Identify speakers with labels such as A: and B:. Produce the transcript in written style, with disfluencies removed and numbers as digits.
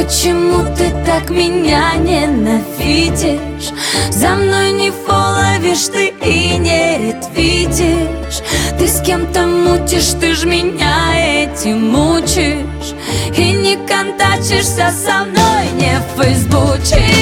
A: Почему ты так меня ненавидишь? За мной не фоловишь ты и не ретвитишь. Ты с кем-то мутишь, ты ж меня этим мучишь. И не контачишься со мной, не в фейсбуче.